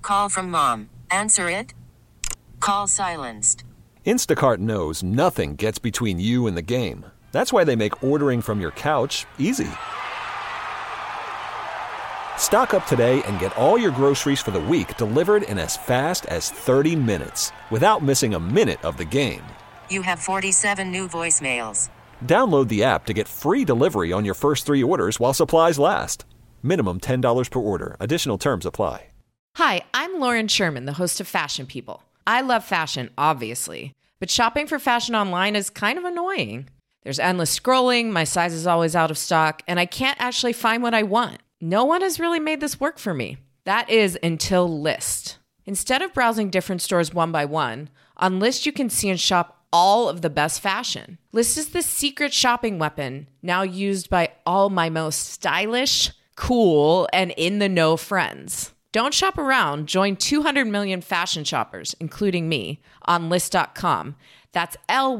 Call from mom. Answer it. Call silenced. Instacart knows nothing gets between you and the game. That's why they make ordering from your couch easy. Stock up today and get all your groceries for the week delivered in as fast as 30 minutes without missing a minute of the game. You have 47 new voicemails. Download the app to get free delivery on your first 3 orders while supplies last. Minimum $10 per order. Additional terms apply. Hi, I'm Lauren Sherman, the host of Fashion People. I love fashion, obviously, but shopping for fashion online is kind of annoying. There's endless scrolling, my size is always out of stock, and I can't actually find what I want. No one has really made this work for me. That is until Lyst. Instead of browsing different stores one by one, on Lyst you can see and shop all of the best fashion. Lyst is the secret shopping weapon now used by all my most stylish, cool, and in-the-know friends. Don't shop around. Join 200 million fashion shoppers, including me, on Lyst.com. That's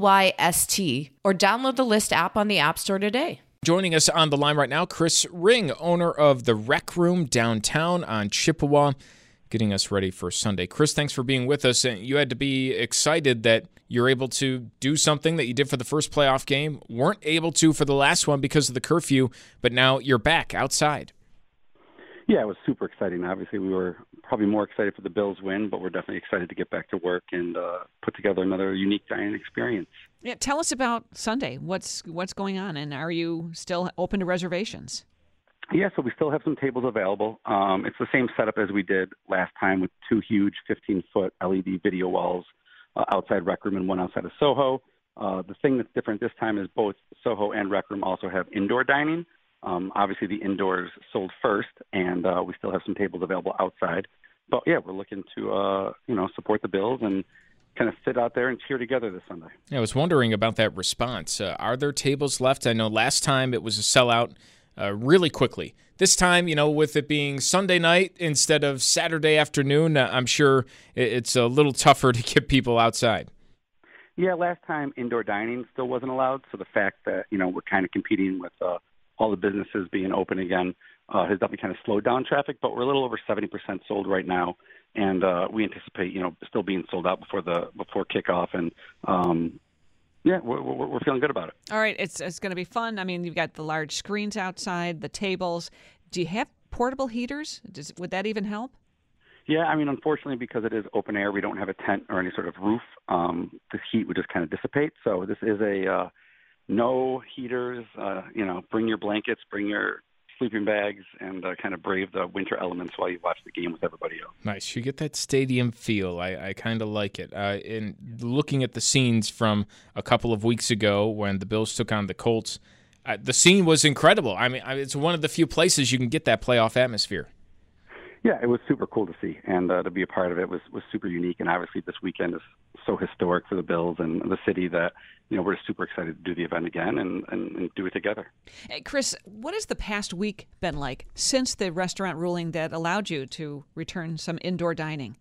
Lyst, or download the Lyst app on the App Store today. Joining us on the line right now, Chris Ring, owner of the Rec Room downtown on Chippewa, getting us ready for Sunday. Chris, thanks for being with us. And you had to be excited that you're able to do something that you did for the first playoff game, weren't able to for the last one because of the curfew, but now you're back outside. Yeah, it was super exciting. Obviously, we were probably more excited for the Bills win, but we're definitely excited to get back to work and put together another unique dining experience. Yeah, tell us about Sunday. What's going on, and are you still open to reservations? Yeah, so we still have some tables available. It's the same setup as we did last time with 2 huge 15-foot LED video walls outside Rec Room and one outside of Soho. The thing that's different this time is both Soho and Rec Room also have indoor dining. Obviously, the indoors sold first, and we still have some tables available outside. But, yeah, we're looking to, support the Bills and kind of sit out there and cheer together this Sunday. Yeah, I was wondering about that response. Are there tables left? I know last time it was a sellout really quickly. This time, with it being Sunday night instead of Saturday afternoon, I'm sure it's a little tougher to get people outside. Yeah, last time indoor dining still wasn't allowed, so the fact that, we're kind of competing with all the businesses being open again has definitely kind of slowed down traffic, but we're a little over 70% sold right now, and we anticipate, still being sold out before kickoff, and we're feeling good about it. All right, it's going to be fun. I mean, you've got the large screens outside, the tables. Do you have portable heaters? Would that even help? Yeah, I mean, unfortunately, because it is open air, we don't have a tent or any sort of roof. This heat would just kind of dissipate. So this is a no heaters. Bring your blankets, bring your sleeping bags, and kind of brave the winter elements while you watch the game with everybody else. Nice. You get that stadium feel. I kind of like it. In looking at the scenes from a couple of weeks ago when the Bills took on the Colts, the scene was incredible. I mean, it's one of the few places you can get that playoff atmosphere. Yeah, it was super cool to see, and to be a part of it was super unique. And obviously, this weekend is so historic for the Bills and the city that we're just super excited to do the event again and do it together. Hey, Chris, what has the past week been like since the restaurant ruling that allowed you to return some indoor dining?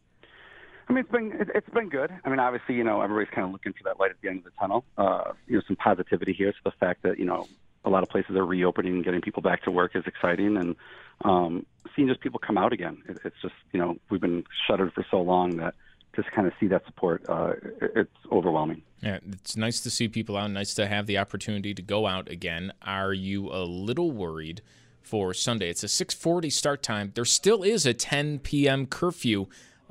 I mean, it's been good. I mean, obviously, everybody's kind of looking for that light at the end of the tunnel. Some positivity here. So the fact that a lot of places are reopening and getting people back to work is exciting, and seeing just people come out again. It's just, we've been shuttered for so long that just kind of see that support, it's overwhelming. Yeah, it's nice to see people out, nice to have the opportunity to go out again. Are you a little worried for Sunday? It's a 6:40 start time. There still is a 10 p.m. curfew.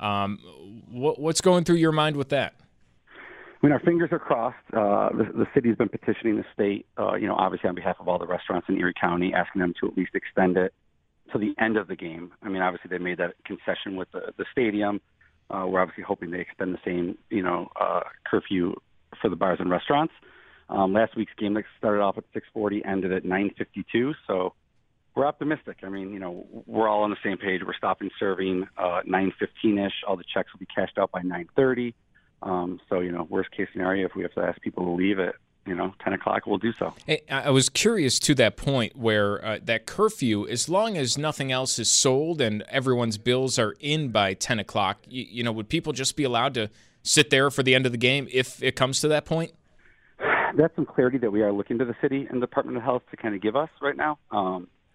What's going through your mind with that? I mean, our fingers are crossed. The city's been petitioning the state, obviously on behalf of all the restaurants in Erie County, asking them to at least extend it to the end of the game. I mean, obviously they made that concession with the stadium. We're obviously hoping they extend the same, curfew for the bars and restaurants. Last week's game that started off at 6:40 ended at 9:52, so we're optimistic. I mean, we're all on the same page. We're stopping serving 9:15-ish. All the checks will be cashed out by 9:30. So, worst case scenario, if we have to ask people to leave at, 10 o'clock, we'll do so. I was curious to that point where that curfew, as long as nothing else is sold and everyone's bills are in by 10 o'clock, would people just be allowed to sit there for the end of the game if it comes to that point? That's some clarity that we are looking to the city and the Department of Health to kind of give us right now.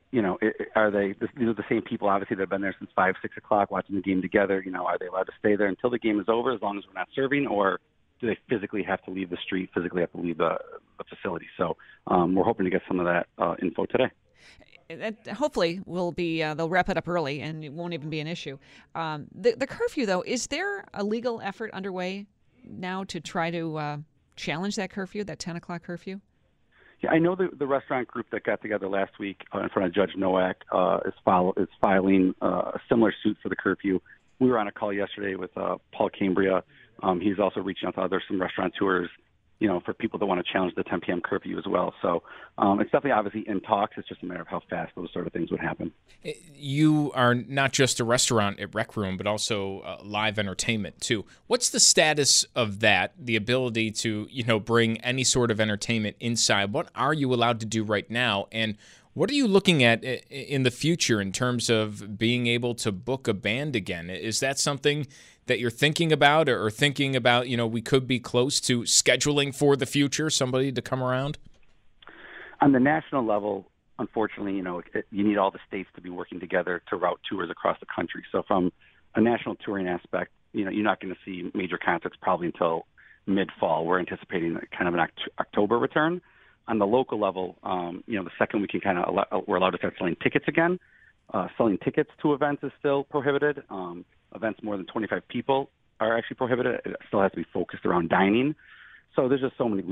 are they? These are the same people, obviously, that have been there since 5, 6 o'clock watching the game together. Are they allowed to stay there until the game is over, as long as we're not serving, or do they physically have to leave the street, physically have to leave the facility? So we're hoping to get some of that info today. Hopefully, they'll wrap it up early, and it won't even be an issue. The curfew, though, is there a legal effort underway now to try to challenge that curfew, that 10 o'clock curfew? Yeah, I know the restaurant group that got together last week in front of Judge Nowak is filing a similar suit for the curfew. We were on a call yesterday with Paul Cambria. He's also reaching out to some restaurateurs, for people that want to challenge the 10 p.m. curfew as well. So it's definitely obviously in talks. It's just a matter of how fast those sort of things would happen. You are not just a restaurant at Rec Room, but also live entertainment too. What's the status of that, the ability to, bring any sort of entertainment inside? What are you allowed to do right now? And what are you looking at in the future in terms of being able to book a band again? Is that something that you're thinking about or thinking about, we could be close to scheduling for the future, somebody to come around? On the national level, unfortunately, you need all the states to be working together to route tours across the country. So from a national touring aspect, you're not going to see major concerts probably until mid-fall. We're anticipating kind of an October return. On the local level, the second we can we're allowed to start selling tickets again. Selling tickets to events is still prohibited. Events more than 25 people are actually prohibited. It still has to be focused around dining. So there's just so many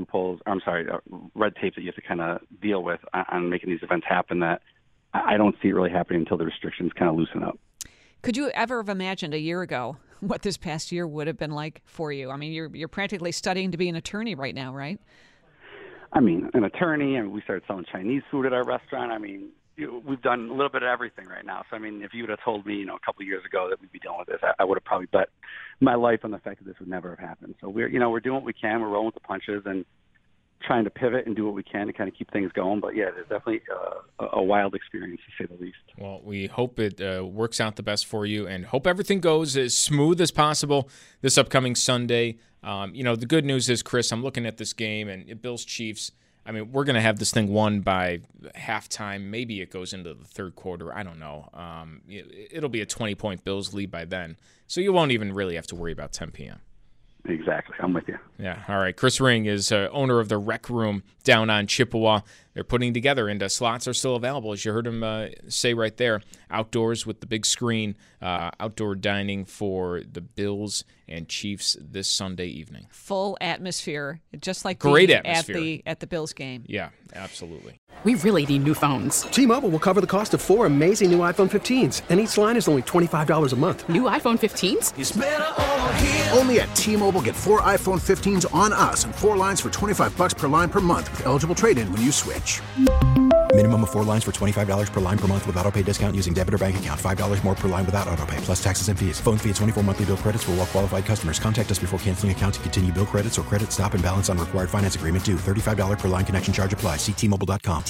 red tape that you have to kind of deal with on making these events happen that I don't see it really happening until the restrictions kind of loosen up. Could you ever have imagined a year ago what this past year would have been like for you? I mean, you're practically studying to be an attorney right now, right? I mean, an attorney, and we started selling Chinese food at our restaurant. I mean, we've done a little bit of everything right now. So, I mean, if you would have told me, a couple of years ago that we'd be dealing with this, I would have probably bet my life on the fact that this would never have happened. So we're doing what we can. We're rolling with the punches and trying to pivot and do what we can to kind of keep things going. But yeah, it's definitely a wild experience, to say the least. Well, we hope it works out the best for you and hope everything goes as smooth as possible this upcoming Sunday. The good news is, Chris, I'm looking at this game and Bills-Chiefs. I mean, we're going to have this thing won by halftime. Maybe it goes into the third quarter. I don't know. It'll be a 20-point Bills lead by then. So you won't even really have to worry about 10 p.m. Exactly. I'm with you. Yeah. All right. Chris Ring is owner of the Rec Room down on Chippewa. They're putting together, and slots are still available, as you heard him say right there. Outdoors with the big screen, outdoor dining for the Bills and Chiefs this Sunday evening. Full atmosphere, just like great atmosphere at the Bills game. Yeah, absolutely. We really need new phones. T-Mobile will cover the cost of 4 amazing new iPhone 15s, and each line is only $25 a month. New iPhone 15s? It's better over here. Only at T-Mobile, get 4 iPhone 15s on us and 4 lines for $25 per line per month with eligible trade-in when you switch. Minimum of 4 lines for $25 per line per month with autopay discount using debit or bank account. $5 more per line without autopay, plus taxes and fees. Phone fee at 24 monthly bill credits for well-qualified customers. Contact us before canceling account to continue bill credits or credit stop and balance on required finance agreement due. $35 per line connection charge applies. See T-Mobile.com.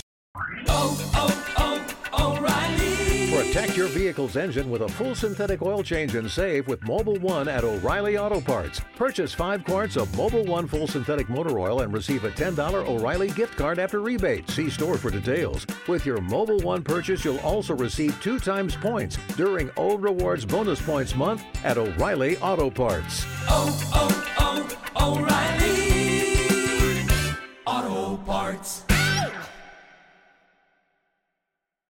O'Reilly. Protect your vehicle's engine with a full synthetic oil change and save with Mobil 1 at O'Reilly Auto Parts. Purchase 5 quarts of Mobil 1 full synthetic motor oil and receive a $10 O'Reilly gift card after rebate. See store for details. With your Mobil 1 purchase, you'll also receive 2 times points during O Rewards Bonus Points Month at O'Reilly Auto Parts. O'Reilly.